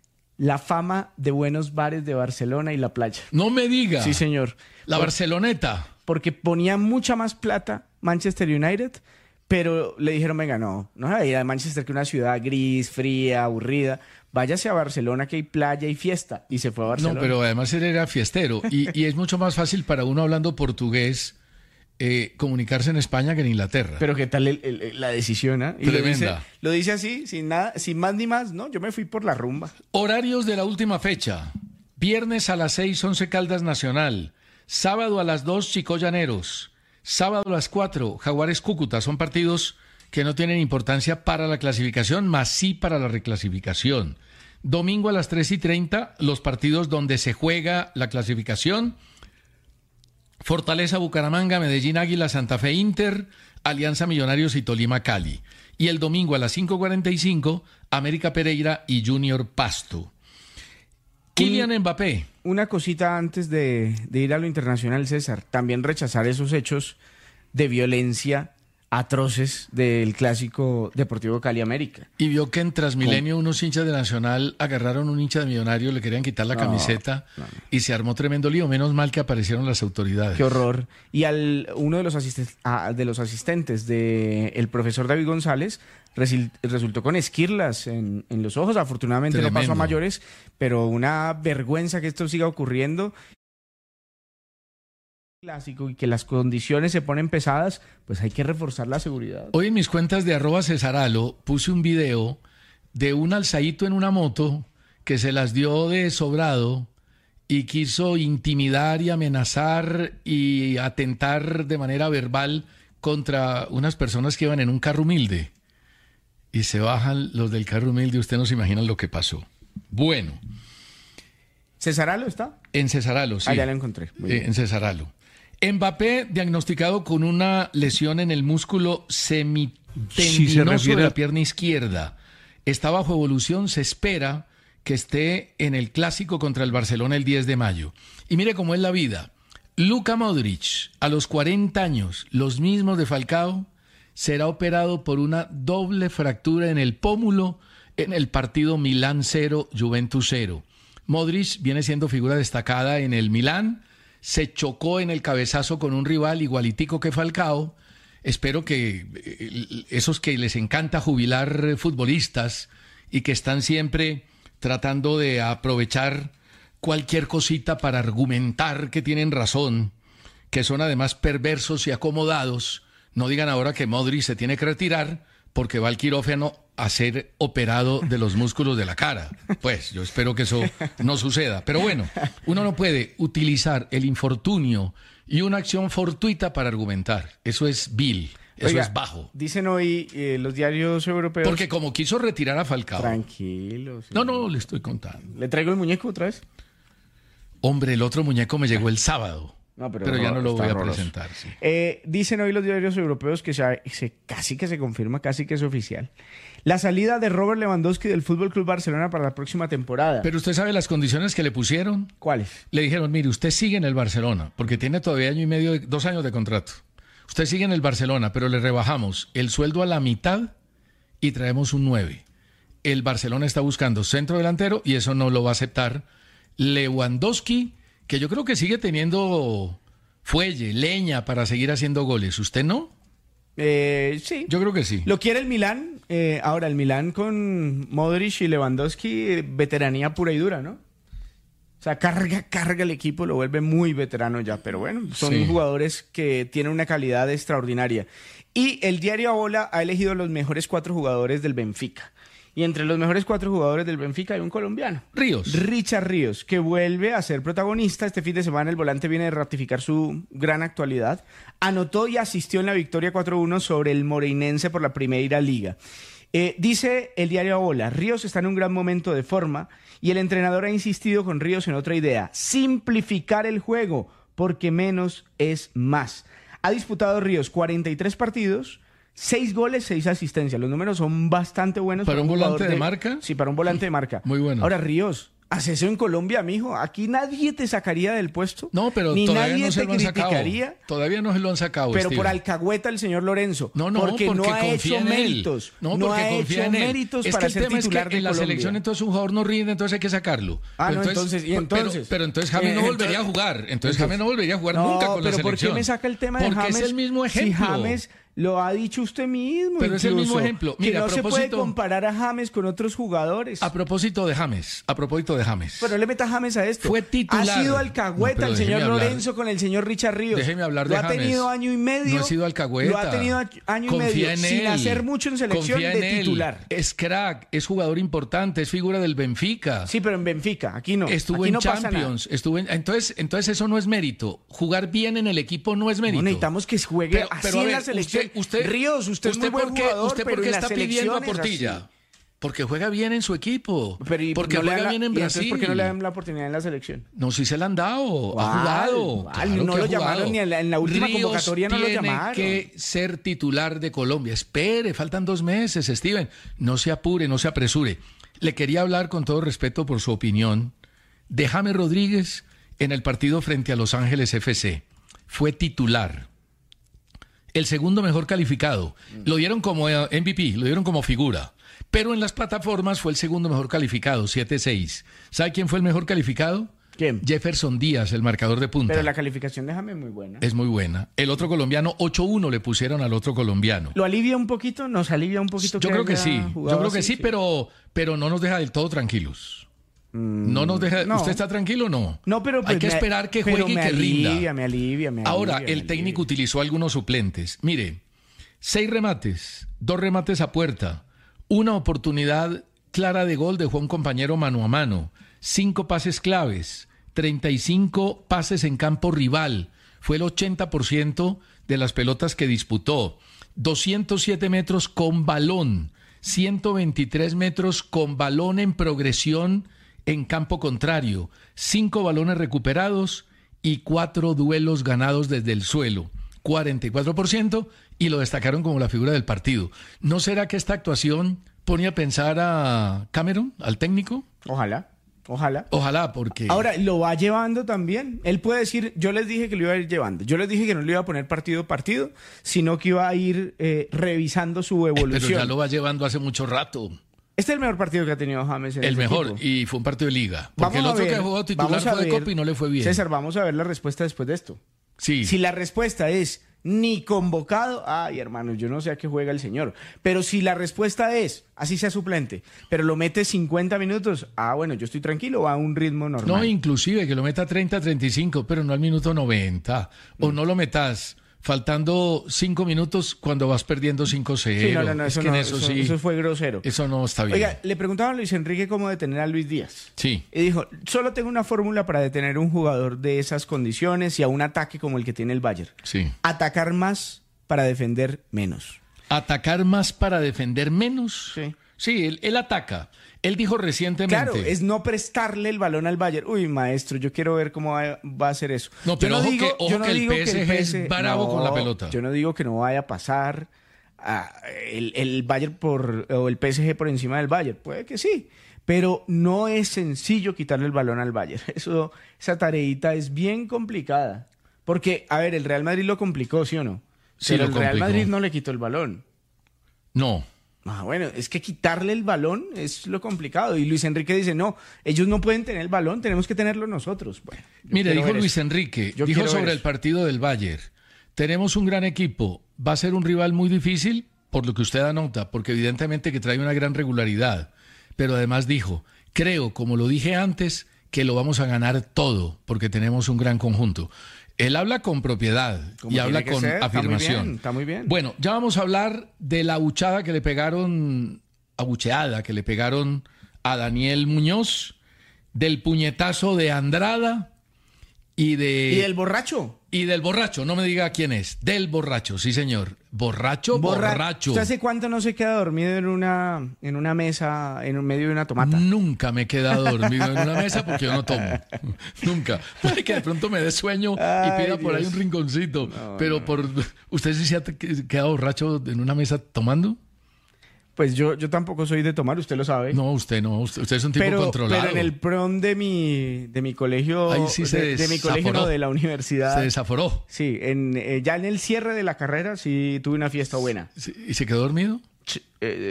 La fama de buenos bares de Barcelona y la playa. No me diga. Sí, señor. La Barceloneta. Porque ponía mucha más plata Manchester United, pero le dijeron, venga, no vaya a Manchester, que es una ciudad gris, fría, aburrida. Váyase a Barcelona, que hay playa y fiesta. Y se fue a Barcelona. No, pero además él era fiestero. Y es mucho más fácil para uno hablando portugués comunicarse en España que en Inglaterra. Pero qué tal la decisión, ¿eh? Y Tremenda. lo dice así, sin nada, sin más ni más, ¿no? Yo me fui por la rumba. Horarios de la última fecha. Viernes a las 6, Once Caldas Nacional. Sábado a las 2, Chicó Llaneros. Sábado a las 4, Jaguares Cúcuta. Son partidos que no tienen importancia para la clasificación, más sí para la reclasificación. Domingo a las 3:30, los partidos donde se juega la clasificación. Fortaleza Bucaramanga, Medellín Águila, Santa Fe Inter, Alianza Millonarios y Tolima Cali. Y el domingo a las 5:45, América Pereira y Junior Pasto. Kylian Mbappé. Una cosita antes de ir a lo internacional, César. También rechazar esos hechos de violencia atroces del clásico Deportivo Cali América. Y vio que en Transmilenio unos hinchas de Nacional agarraron a un hincha de Millonario, le querían quitar la camiseta y se armó tremendo lío. Menos mal que aparecieron las autoridades. Qué horror. Y uno de los asistentes del profesor David González resultó con esquirlas en los ojos. Afortunadamente Tremendo. no pasó a mayores, pero una vergüenza que esto siga ocurriendo. Clásico y que las condiciones se ponen pesadas, pues hay que reforzar la seguridad. Hoy en mis cuentas de @Cesaralo puse un video de un alzadito en una moto que se las dio de sobrado y quiso intimidar y amenazar y atentar de manera verbal contra unas personas que iban en un carro humilde. Y se bajan los del carro humilde, usted no se imagina lo que pasó. Bueno. ¿Cesaralo está? En Cesaralo, sí. Ah, ya lo encontré. Muy bien. En Cesaralo. Mbappé diagnosticado con una lesión en el músculo semitendinoso de la pierna izquierda. Está bajo evolución, se espera que esté en el clásico contra el Barcelona el 10 de mayo. Y mire cómo es la vida. Luka Modric, a los 40 años, los mismos de Falcao, será operado por una doble fractura en el pómulo en el partido Milán 0, Juventus 0. Modric viene siendo figura destacada en el Milán, se chocó en el cabezazo con un rival igualitico que Falcao. Espero que esos que les encanta jubilar futbolistas y que están siempre tratando de aprovechar cualquier cosita para argumentar que tienen razón, que son además perversos y acomodados, no digan ahora que Modric se tiene que retirar porque va al quirófano a ser operado de los músculos de la cara. Pues yo espero que eso no suceda. Pero bueno, uno no puede utilizar el infortunio y una acción fortuita para argumentar. Eso es vil, eso Oiga, es bajo. Dicen hoy los diarios europeos... Porque como quiso retirar a Falcao. Tranquilo. Sí. No, le estoy contando. ¿Le traigo el muñeco otra vez? Hombre, el otro muñeco me llegó el sábado. No, pero ya no lo voy a horroroso. presentar. Sí. Dicen hoy los diarios europeos que casi que se confirma, casi que es oficial. La salida de Robert Lewandowski del Fútbol Club Barcelona para la próxima temporada. Pero usted sabe las condiciones que le pusieron. ¿Cuáles? Le dijeron, mire, usted sigue en el Barcelona, porque tiene todavía año y medio, 2 años de contrato. Usted sigue en el Barcelona, pero le rebajamos el sueldo a la mitad y traemos un 9. el Barcelona está buscando centro delantero y eso no lo va a aceptar Lewandowski, que yo creo que sigue teniendo fuelle, leña para seguir haciendo goles. ¿Usted no? Sí. Yo creo que sí. Lo quiere el Milán. Ahora, el Milán con Modric y Lewandowski, veteranía pura y dura, ¿no? O sea, carga el equipo, lo vuelve muy veterano ya. Pero bueno, son jugadores que tienen una calidad extraordinaria. Y el diario Bola ha elegido los mejores 4 jugadores del Benfica. Y entre los mejores 4 jugadores del Benfica hay un colombiano. Richard Ríos, que vuelve a ser protagonista. Este fin de semana el volante viene de ratificar su gran actualidad. Anotó y asistió en la victoria 4-1 sobre el Moreirense por la Primera Liga. Dice el diario Bola, Ríos está en un gran momento de forma y el entrenador ha insistido con Ríos en otra idea: simplificar el juego, porque menos es más. Ha disputado Ríos 43 partidos, 6 goles, 6 asistencias. Los números son bastante buenos. ¿Para un volante de marca? Sí, para un volante de marca. Muy bueno. Ahora, Ríos, haz eso en Colombia, mijo. Aquí nadie te sacaría del puesto. No, pero ni todavía nadie no se te lo han criticaría. sacado. Todavía no se lo han sacado, Pero Steven. por alcahueta el señor Lorenzo. No, porque no ha confía hecho en él. méritos. No ha hecho en él. méritos es para que ser el tema titular es que de en la Colombia. selección entonces un jugador no rinde, entonces hay que sacarlo. Pero entonces James no volvería a jugar. Entonces James no volvería a jugar nunca con la selección. Pero ¿por qué me saca el tema de James? Porque es el mismo ejemplo. Si James lo ha dicho usted mismo. Pero es el mismo ejemplo. Mira, que no a se propósito, puede comparar a James con otros jugadores. A propósito de James. Pero no le meta James a esto. Fue titular. Ha sido alcahueta el señor Lorenzo con el señor Richard Ríos. Déjeme hablar de James. Lo ha tenido año y medio. No ha sido alcahueta. Lo ha tenido año y medio sin hacer mucho en selección de titular. Es crack, es jugador importante, es figura del Benfica. Sí, pero en Benfica, aquí no. Estuvo aquí en no Champions. Entonces eso no es mérito. Jugar bien en el equipo no es mérito. No, necesitamos que juegue así en la selección. Ríos, usted es muy buen jugador, ¿usted pero por qué en está las pidiendo a selecciones Portilla? así. Porque juega bien en su equipo. Porque no juega bien en Brasil. ¿Por qué no le dan la oportunidad en la selección? No, sí se la han dado. Ha jugado. Claro no lo llamaron ni en la última convocatoria, no lo llamaron. Tiene que ser titular de Colombia. Espere, faltan 2 meses, Steven. No se apure, no se apresure. Le quería hablar con todo respeto por su opinión de James Rodríguez en el partido frente a Los Ángeles FC. Fue titular. El segundo mejor calificado. Lo dieron como MVP, lo dieron como figura. Pero en las plataformas fue el segundo mejor calificado, 7-6. ¿Sabe quién fue el mejor calificado? ¿Quién? Jefferson Díaz, el marcador de punta. Pero la calificación de James es muy buena. Es muy buena. El otro colombiano, 8-1 le pusieron al otro colombiano. ¿Lo alivia un poquito? ¿Nos alivia un poquito? Yo creo que sí. Yo creo que sí, pero no nos deja del todo tranquilos. No nos deja. No. ¿Usted está tranquilo o no? No, pero hay que esperar que juegue y que rinda. Me alivia. Ahora, el técnico utilizó algunos suplentes. Mire, 6 remates, 2 remates a puerta, una oportunidad clara de gol dejó a un compañero mano a mano, 5 pases claves, 35 pases en campo rival. Fue el 80% de las pelotas que disputó. 207 metros con balón, 123 metros con balón en progresión en campo contrario, 5 balones recuperados y 4 duelos ganados desde el suelo, 44%, y lo destacaron como la figura del partido. ¿No será que esta actuación pone a pensar a Cameron, al técnico? Ojalá. Ojalá, porque... Ahora, lo va llevando también. Él puede decir, yo les dije que lo iba a ir llevando. Yo les dije que no le iba a poner partido a partido, sino que iba a ir revisando su evolución. Pero ya lo va llevando hace mucho rato. Este es el mejor partido que ha tenido James en el mejor, equipo. Y fue un partido de liga. Porque el otro que ha jugado titular fue de Copa y no le fue bien. César, vamos a ver la respuesta después de esto. Sí. Si la respuesta es ni convocado, ay, hermanos, yo no sé a qué juega el señor. Pero si la respuesta es, así sea suplente, pero lo mete 50 minutos, bueno, yo estoy tranquilo, va a un ritmo normal. No, inclusive que lo meta 30-35, pero no al minuto 90. O no lo metas faltando 5 minutos cuando vas perdiendo 5-0. Sí, no, eso fue grosero. Eso no está bien. Oiga, le preguntaban a Luis Enrique cómo detener a Luis Díaz. Sí. Y dijo, solo tengo una fórmula para detener a un jugador de esas condiciones y a un ataque como el que tiene el Bayern. Sí. Atacar más para defender menos. ¿Atacar más para defender menos? Sí. Sí, él ataca. Él dijo recientemente... Claro, es no prestarle el balón al Bayern. Uy, maestro, yo quiero ver cómo va a hacer eso. No, pero ojo que el PSG es bravo con la pelota. Yo no digo que no vaya a pasar el Bayern o el PSG por encima del Bayern. Puede que sí, pero no es sencillo quitarle el balón al Bayern. Esa tareita es bien complicada. Porque, a ver, el Real Madrid lo complicó, ¿sí o no? Sí, pero lo el Real complicó. Madrid no le quitó el balón. No. Bueno, es que quitarle el balón es lo complicado. Y Luis Enrique dice, no, ellos no pueden tener el balón, tenemos que tenerlo nosotros. Bueno, mire, dijo Luis Enrique, dijo sobre el partido del Bayern, tenemos un gran equipo, va a ser un rival muy difícil, por lo que usted anota, porque evidentemente que trae una gran regularidad. Pero además dijo, creo, como lo dije antes, que lo vamos a ganar todo, porque tenemos un gran conjunto. Él habla con propiedad y habla con afirmación. Está muy bien. Bueno, ya vamos a hablar de la abucheada que le pegaron a Daniel Muñoz, del puñetazo de Andrada y del borracho. Y del borracho, no me diga quién es. Del borracho, sí señor. Borracho. ¿Usted hace cuánto no se queda dormido en una mesa, en medio de una tomata? Nunca me he quedado dormido en una mesa porque yo no tomo. Nunca. Puede que de pronto me dé sueño y pida por ahí un rinconcito. Pero ¿usted sí se ha quedado borracho en una mesa tomando? Pues yo tampoco soy de tomar, usted lo sabe. No, usted no. Usted es un tipo controlado. Pero en el prom de mi colegio, ahí sí de mi colegio, no, de la universidad. Se desaforó. Sí, ya en el cierre de la carrera sí tuve una fiesta buena. ¿Y se quedó dormido? Sí.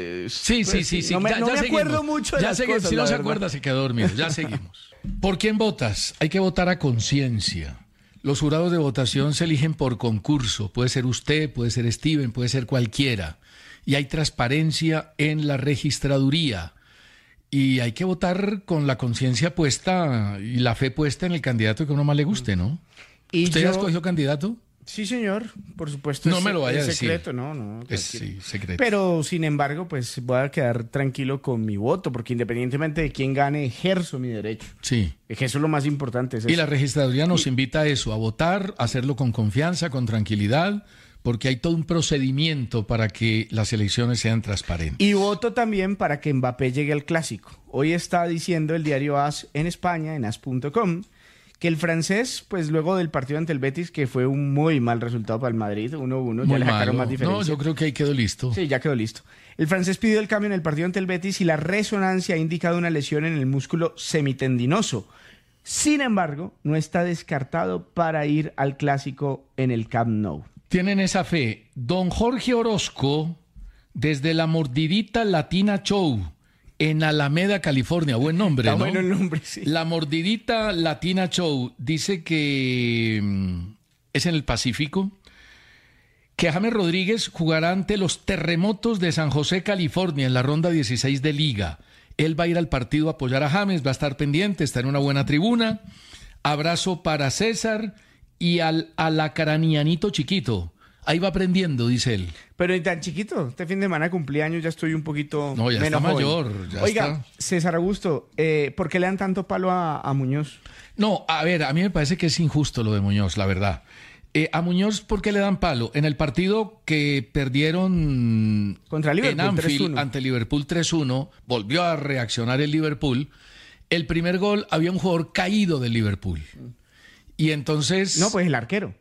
Sí. No me acuerdo mucho de las cosas, si no se acuerda, se quedó dormido. Ya seguimos. ¿Por quién votas? Hay que votar a conciencia. Los jurados de votación se eligen por concurso. Puede ser usted, puede ser Steven, puede ser cualquiera. Y hay transparencia en la registraduría. Y hay que votar con la conciencia puesta y la fe puesta en el candidato que a uno más le guste, ¿no? ¿Usted ya escogió candidato? Sí, señor, por supuesto. No me lo vaya a decir. Secreto, no. Es secreto. Pero, sin embargo, pues voy a quedar tranquilo con mi voto, porque independientemente de quién gane, ejerzo mi derecho. Sí. Eso es lo más importante. Y la registraduría nos invita a eso, a votar, a hacerlo con confianza, con tranquilidad, porque hay todo un procedimiento para que las elecciones sean transparentes. Y voto también para que Mbappé llegue al Clásico. Hoy está diciendo el diario AS en España, en as.com, que el francés, pues luego del partido ante el Betis, que fue un muy mal resultado para el Madrid, 1-1, ya le sacaron más diferencia. No, yo creo que ahí quedó listo. Sí, ya quedó listo. El francés pidió el cambio en el partido ante el Betis y la resonancia ha indicado una lesión en el músculo semitendinoso. Sin embargo, no está descartado para ir al Clásico en el Camp Nou. Tienen esa fe. Don Jorge Orozco, desde la Mordidita Latina Show, en Alameda, California. Buen nombre, Está ¿no? bueno el nombre, sí. La Mordidita Latina Show dice que es en el Pacífico, que James Rodríguez jugará ante los Terremotos de San José, California, en la ronda 16 de Liga. Él va a ir al partido a apoyar a James, va a estar pendiente, está en una buena tribuna. Abrazo para César y al alacranianito chiquito. Ahí va aprendiendo, dice él. Pero ni tan chiquito. Este fin de semana cumpleaños, ya estoy un poquito No, ya menos está joven. mayor. Ya Oiga, está. César Augusto, ¿por qué le dan tanto palo a Muñoz? No, a ver, a mí me parece que es injusto lo de Muñoz, la verdad. A Muñoz, ¿por qué le dan palo? En el partido que perdieron Contra Liverpool, en Anfield 3-1. ante Liverpool 3-1, volvió a reaccionar el Liverpool. El primer gol había un jugador caído del Liverpool. Y entonces... No, pues el arquero.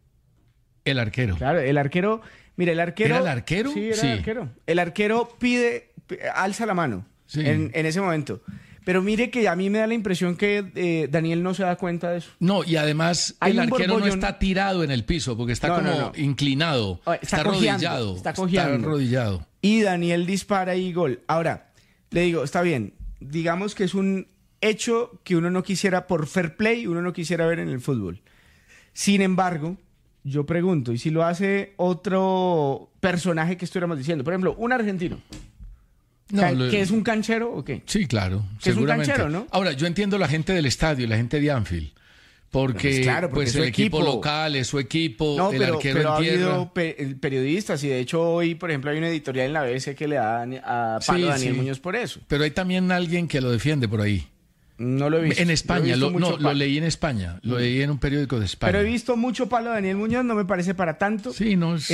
El arquero. Claro, el arquero... Mira, el arquero... ¿Era el arquero? Sí, era Sí. el arquero. El arquero alza la mano Sí. en ese momento. Pero mire que a mí me da la impresión que Daniel no se da cuenta de eso. No, y además Hay el un arquero no borbollón. está tirado en el piso porque está como inclinado. Está arrodillado. Está cojeando. Está arrodillado. Y Daniel dispara y gol. Ahora, le digo, está bien. Digamos que es un hecho que uno no quisiera, por fair play, uno no quisiera ver en el fútbol. Sin embargo, yo pregunto, ¿y si lo hace otro personaje que estuviéramos diciendo? Por ejemplo, un argentino. ¿Que es un canchero o qué? Sí, claro. Que es un seguramente. canchero, ¿no? Ahora, yo entiendo la gente del estadio, la gente de Anfield. Porque, Pues claro, porque es su el equipo equipo. local es su equipo, No, el pero arquero ha en tierra. habido periodistas y de hecho hoy, por ejemplo, hay una editorial en la BBC que le da a palo a Daniel Muñoz por eso. Pero hay también alguien que lo defiende por ahí. No lo he visto. En España, Yo he visto mucho lo palo. leí en España, lo leí en un periódico de España. Pero he visto mucho palo a Daniel Muñoz, no me parece para tanto. Sí, no es...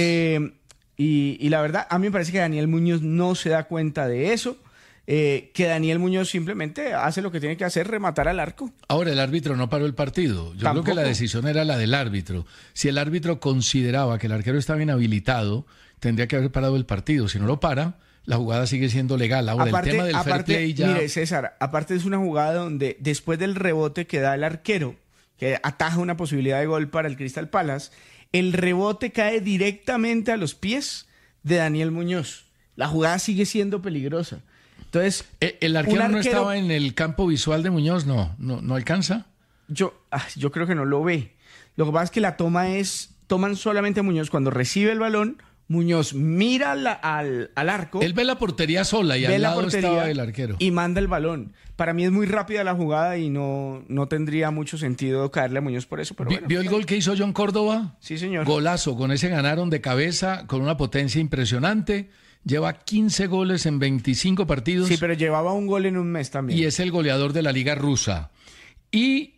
Y la verdad, a mí me parece que Daniel Muñoz no se da cuenta de eso. Que Daniel Muñoz simplemente hace lo que tiene que hacer, rematar al arco. Ahora el árbitro no paró el partido. Yo Tampoco. creo que la decisión era la del árbitro. Si el árbitro consideraba que el arquero estaba inhabilitado, tendría que haber parado el partido. Si no lo para, la jugada sigue siendo legal. Ahora, el tema del fair play ya... Mire, César, aparte es una jugada donde después del rebote que da el arquero, que ataja una posibilidad de gol para el Crystal Palace, el rebote cae directamente a los pies de Daniel Muñoz. La jugada sigue siendo peligrosa. Entonces, ¿El arquero no estaba en el campo visual de Muñoz? ¿No alcanza? Yo creo que no lo ve. Lo que pasa es que la toman solamente a Muñoz cuando recibe el balón. Muñoz mira al arco. Él ve la portería sola y al lado estaba el arquero. Y manda el balón. Para mí es muy rápida la jugada y no tendría mucho sentido caerle a Muñoz por eso. Pero bueno, ¿Vio el gol que hizo John Córdoba? Sí, señor. Golazo, con ese ganaron de cabeza, con una potencia impresionante. Lleva 15 goles en 25 partidos. Sí, pero llevaba un gol en un mes también. Y es el goleador de la Liga Rusa. Y,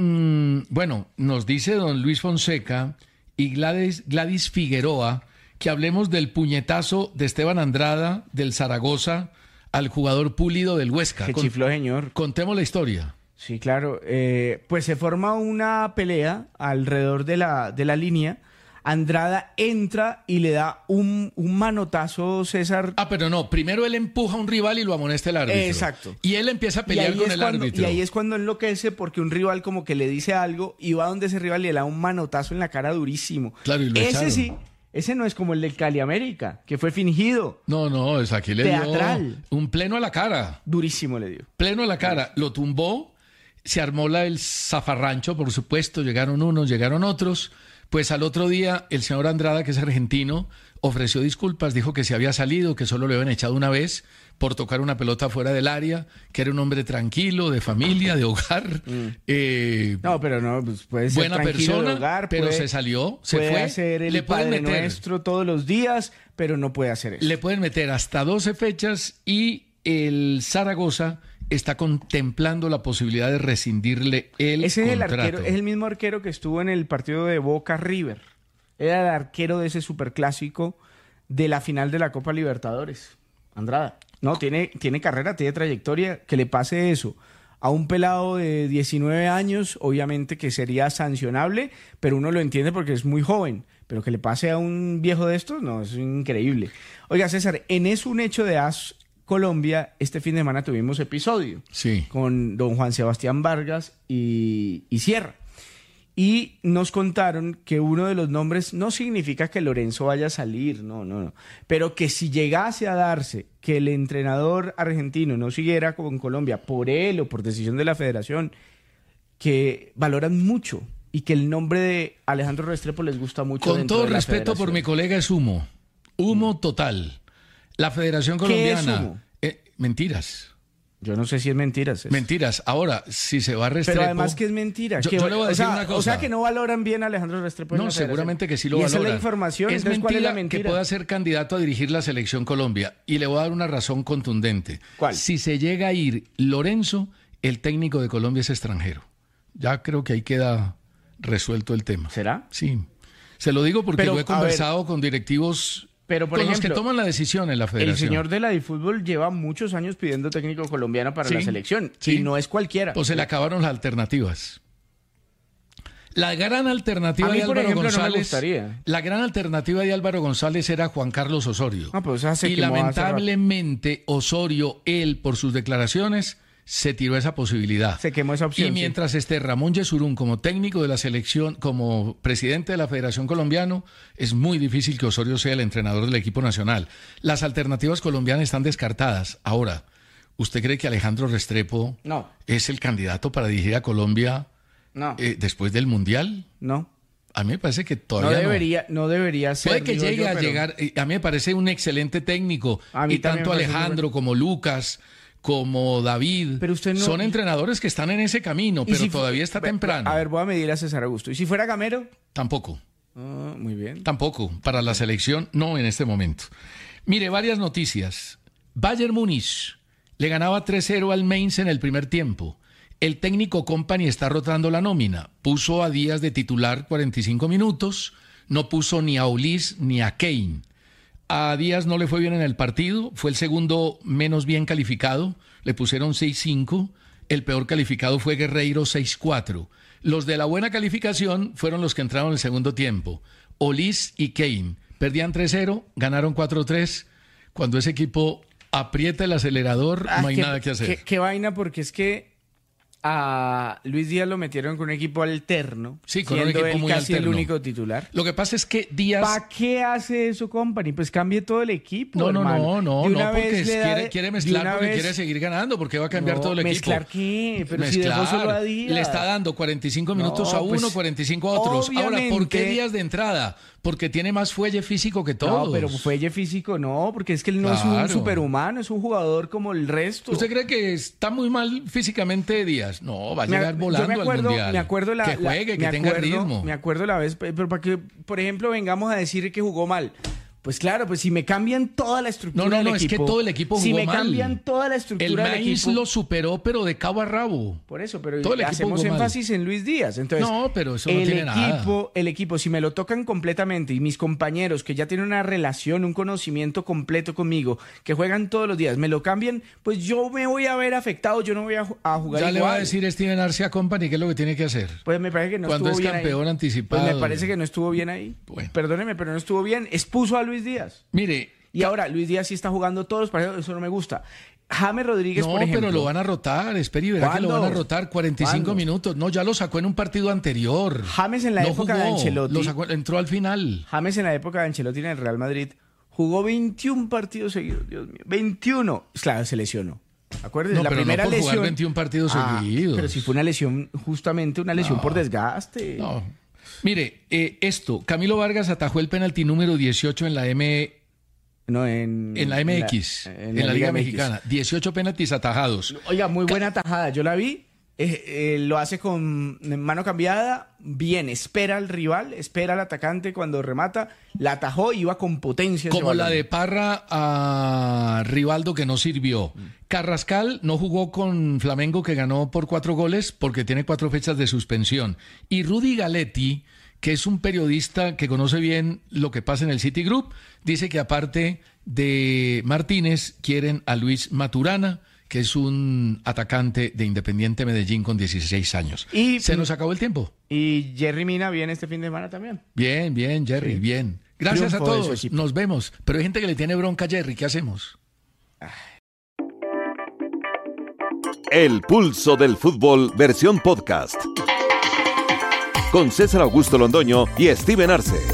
bueno, nos dice don Luis Fonseca y Gladys Figueroa que hablemos del puñetazo de Esteban Andrada del Zaragoza al jugador Pulido del Huesca. Que chifló, señor. Contemos la historia. Sí, claro. Pues se forma una pelea alrededor de la línea. Andrada entra y le da un manotazo, César. Pero no, primero él empuja a un rival y lo amonesta el árbitro. Exacto. Y él empieza a pelear con el árbitro. Y ahí es cuando enloquece porque un rival como que le dice algo y va donde ese rival y le da un manotazo en la cara durísimo. Claro, y lo echaron. Sí, ese no es como el del Cali América, que fue fingido. No, es aquí le teatral. dio un pleno a la cara. Durísimo le dio. Pleno a la cara. Lo tumbó, se armó el zafarrancho, por supuesto, llegaron unos, llegaron otros. Pues al otro día el señor Andrada, que es argentino, ofreció disculpas, dijo que se había salido, que solo le habían echado una vez por tocar una pelota fuera del área, que era un hombre tranquilo, de familia, de hogar. No, pero no, pues puede ser buena tranquilo persona, de hogar, pero se salió, se puede fue. hacer el le pueden Padre meter, Nuestro todos los días, pero no puede hacer eso. Le pueden meter hasta 12 fechas y el Zaragoza está contemplando la posibilidad de rescindirle el Ese es contrato. el arquero, es el mismo arquero que estuvo en el partido de Boca River. Era el arquero de ese superclásico de la final de la Copa Libertadores. Andrada. No, tiene carrera, tiene trayectoria. Que le pase eso a un pelado de 19 años, obviamente que sería sancionable, pero uno lo entiende porque es muy joven. Pero que le pase a un viejo de estos, no, es increíble. Oiga, César, en Es un Hecho de AS Colombia, este fin de semana tuvimos episodio con don Juan Sebastián Vargas y Sierra. Y nos contaron que uno de los nombres no significa que Lorenzo vaya a salir, no. Pero que si llegase a darse que el entrenador argentino no siguiera con Colombia por él o por decisión de la federación, que valoran mucho y que el nombre de Alejandro Restrepo les gusta mucho. Con todo respeto por mi colega, es humo. Humo total. La Federación Colombiana. ¿Qué es humo? Mentiras. Yo no sé si es mentiras. Mentiras. Ahora, si se va a Restrepo... Pero además que es mentira. Yo le voy a decir una cosa. O sea, que no valoran bien a Alejandro Restrepo. No, seguramente que sí lo valoran. Esa es la información. Es Entonces, ¿cuál es la mentira? Que pueda ser candidato a dirigir la Selección Colombia. Y le voy a dar una razón contundente. ¿Cuál? Si se llega a ir Lorenzo, el técnico de Colombia es extranjero. Ya creo que ahí queda resuelto el tema. ¿Será? Sí. Se lo digo porque lo he conversado con directivos... Pero, por con ejemplo, los que toman la decisión en la federación. El señor de la DiFútbol lleva muchos años pidiendo técnico colombiano para la selección. Sí. Y no es cualquiera. Pues se le acabaron las alternativas. La gran alternativa de Álvaro González. No me gustaría. La gran alternativa de Álvaro González era Juan Carlos Osorio. Y lamentablemente Osorio, él, por sus declaraciones, se tiró esa posibilidad. Se quemó esa opción. Y mientras esté Ramón Yesurún como técnico de la selección, como presidente de la Federación Colombiana, es muy difícil que Osorio sea el entrenador del equipo nacional. Las alternativas colombianas están descartadas. Ahora, ¿usted cree que Alejandro Restrepo es el candidato para dirigir a Colombia después del Mundial? No. A mí me parece que todavía no debería ser. Puede que llegue a llegar. A mí me parece un excelente técnico. Y tanto Alejandro como Lucas, como David, pero usted son entrenadores que están en ese camino, pero todavía está temprano. A ver, voy a medir a César Augusto. ¿Y si fuera Gamero? Tampoco. Muy bien. Tampoco. Para la selección, no en este momento. Mire, varias noticias. Bayern Múnich le ganaba 3-0 al Mainz en el primer tiempo. El técnico Kompany está rotando la nómina. Puso a Díaz de titular 45 minutos. No puso ni a Ulis ni a Kane. A Díaz no le fue bien en el partido, fue el segundo menos bien calificado, le pusieron 6-5, el peor calificado fue Guerreiro 6-4. Los de la buena calificación fueron los que entraron en el segundo tiempo, Olis y Kane. Perdían 3-0, ganaron 4-3. Cuando ese equipo aprieta el acelerador, no hay nada que hacer. Qué vaina, porque es que a Luis Díaz lo metieron con un equipo alterno, Sí, con un siendo equipo él muy casi alterno. el único titular. Lo que pasa es que Díaz... ¿Para qué hace eso, Company? Pues cambie todo el equipo, No, hermano. De una porque vez le da- quiere de mezclar una porque vez- quiere seguir ganando, porque va a cambiar todo el equipo. ¿Mezclar qué? Pero si dejó solo a Díaz. Le está dando 45 minutos No, a uno, pues, 45 a otros. Ahora, ¿por qué obviamente- Díaz de entrada? Porque tiene más fuelle físico que todos. No, pero fuelle físico no, porque es que él no es un Claro. superhumano, es un jugador como el resto. ¿Usted cree que está muy mal físicamente Díaz? No, va a Me- llegar yo volando me acuerdo, al Mundial. me acuerdo que juegue, que tenga ritmo. Me acuerdo la vez, pero para que, por ejemplo, vengamos a decir que jugó mal. Pues claro, pues si me cambian toda la estructura del No, es equipo. que todo el equipo Si jugó me mal. cambian toda la El estructura del Mainz equipo. lo superó, pero de cabo a rabo. Por eso, pero Todo el equipo hacemos jugó mal. énfasis en Luis Díaz. Entonces, No, pero eso no tiene nada. El equipo, si me lo tocan completamente y mis compañeros que ya tienen una relación, un conocimiento completo conmigo, que juegan todos los días, me lo cambian, pues yo me voy a ver afectado, yo no voy a jugar Ya igual. le va a decir Steven Arce a Company qué es lo que tiene que hacer. Pues me parece que no Cuando estuvo es bien campeón ahí. anticipado. Pues me parece que no estuvo bien ahí. Bueno. Perdóneme, pero no estuvo bien. Expuso a Luis Díaz. Mire, Y ahora Luis Díaz sí está jugando todos los partidos, eso no me gusta. James Rodríguez, no, por ejemplo. pero lo van a rotar, espere y verá que lo ¿Cuándo? van a rotar 45 ¿Cuándo? minutos. No, ya lo sacó en un partido anterior. James en la No época de jugó, Ancelotti. lo sacó, entró al final. James en la época de Ancelotti en el Real Madrid jugó 21 partidos seguidos, Dios mío. 21. Claro, se lesionó. Acuérdense, No, la pero no primera por jugar lesión. 21 partidos seguidos. Pero si fue una lesión, justamente una lesión por desgaste. No. Mire, Camilo Vargas atajó el penalti número 18 en la No, en la MX, en la Liga Mexicana. 18 penaltis atajados. Oiga, muy buena tajada. Yo la vi. Lo hace con mano cambiada. Bien, espera al rival, espera al atacante cuando remata. La atajó y iba con potencia. ese Como la balón. de Parra a Rivaldo, que no sirvió. Carrascal no jugó con Flamengo, que ganó por 4 goles porque tiene 4 fechas de suspensión. Y Rudy Galetti, que es un periodista que conoce bien lo que pasa en el Citigroup, dice que aparte de Martínez quieren a Luis Maturana, que es un atacante de Independiente Medellín con 16 años. Y- Se nos acabó el tiempo. Y Jerry Mina viene este fin de semana también. Bien, Jerry, Sí. bien. Gracias Triunfo a de su todos. equipo. Nos vemos. Pero hay gente que le tiene bronca a Jerry. ¿Qué hacemos? El pulso del fútbol versión podcast. Con César Augusto Londoño y Steven Arce.